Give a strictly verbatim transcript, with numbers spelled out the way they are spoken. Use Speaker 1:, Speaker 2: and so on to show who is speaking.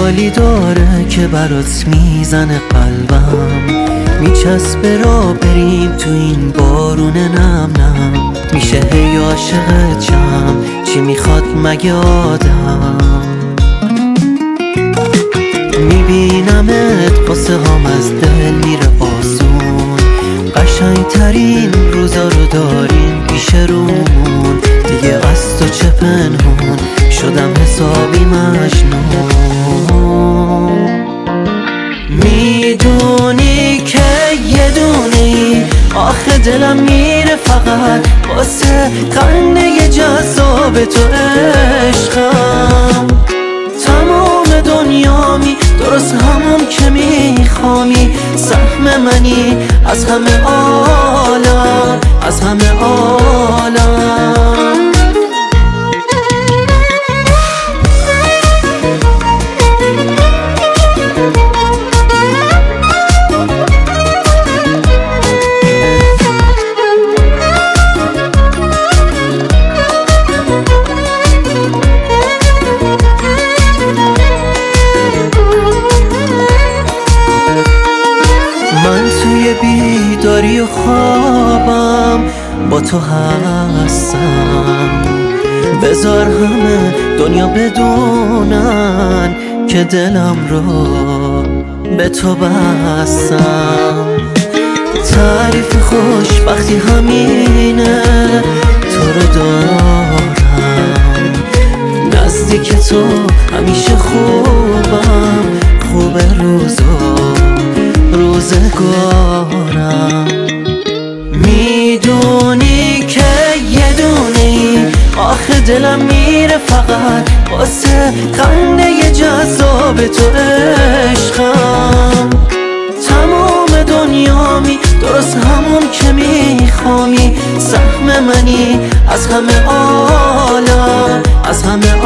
Speaker 1: حالی داره که برات میزنه قلبم، میچسبه را بریم تو این بارون نم نم. میشه هی عاشق چم، چی میخواد مگه آدم؟ میبینمت قصه هام از دل میره آسون، قشنگ ترین روزا رو داریم پیش رومون. دیگه از تو چه پنهون، شدم حسابی مجنون. میدونی که یه دونه ای آخه دلم میره فقط واسه خنده جذاب تو عشقم. تمام دنیامی درست همون که میخوامی، سهم منی از همه عالم، از همه عالم. من توی بیداری و خوابم با تو هستم، بذار همه دنیا بدونن که دلم رو به تو بستم. تعریف خوشبختی همینه، تو رو دارم نزدیک تو همیشه خوبم، خوب روزا روزگارم. میدونی که یه دونه ای آخه دلم میره فقط واسه خنده جذاب تو عشقم. تمام دنیامی درست همون که میخوامی، سهم منی از همه عالم، از همه